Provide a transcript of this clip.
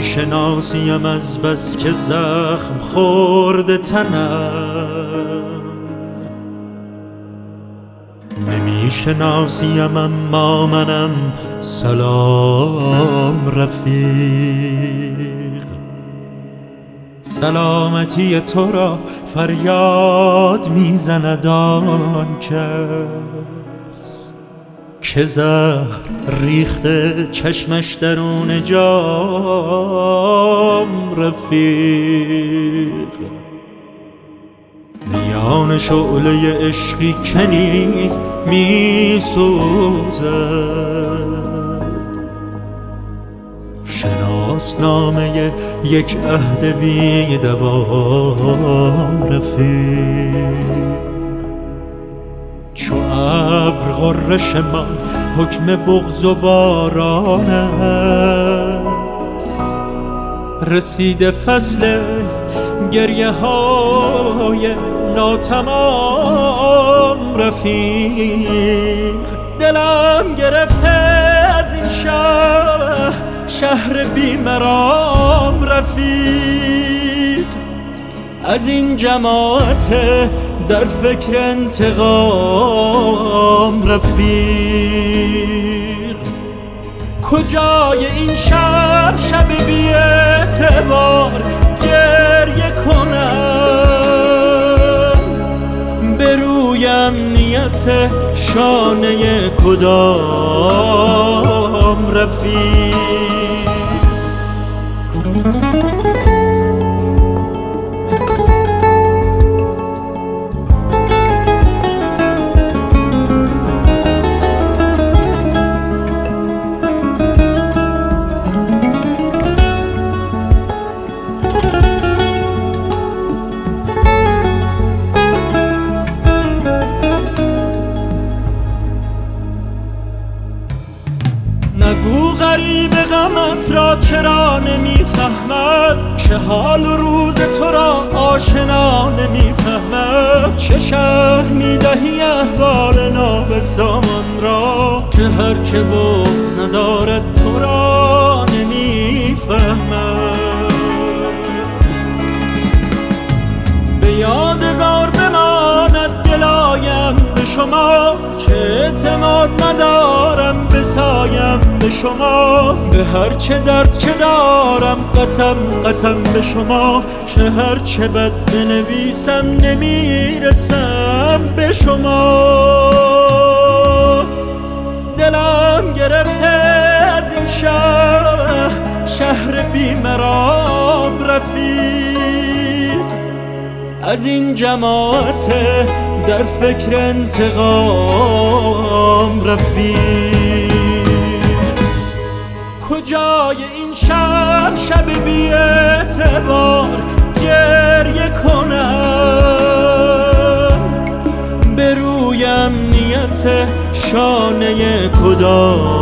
نمیشناسیم از بس که زخم خورده تنم، نمیشناسیم اما منم سلام رفیق. سلامتی تو را فریاد میزند آن کس که زهر ریخته چشمش درون جام رفیق. میان شعله عشقی که نیست میسوزد، شناسنامه یک عهد بی دوام رفیق. چو ابر غرش من حکم بغض و باران است، رسیده فصل گریه های ناتمام رفیق. دلم گرفته از این شهر بیمرام رفیق، از این جماعت در فکر انتقام رفیق. کجای این شب بی اعتبار گریه کنم، به روی امنیت شانه کدام رفیق. نگو غریب غمت را چرا نمیفهمد، چه حال و روز تو را آشنا نمیفهمد. چه شرح میدهی احوال نابسامان را که هر که بغض ندارد تو را نمیفهمد. به یادگار بماند گلایم به شما که اعتماد ندارم بسایم به شما. به هر چه درد که دارم قسم به شما که هر چه بد بنویسم نمیرسم به شما. دلم گرفته از این شهر بیمرام رفیق، از این جماعت در فکر انتقام رفیق. کجای این شب بی اعتبار گریه کنم، به روی امنیت شانه کدام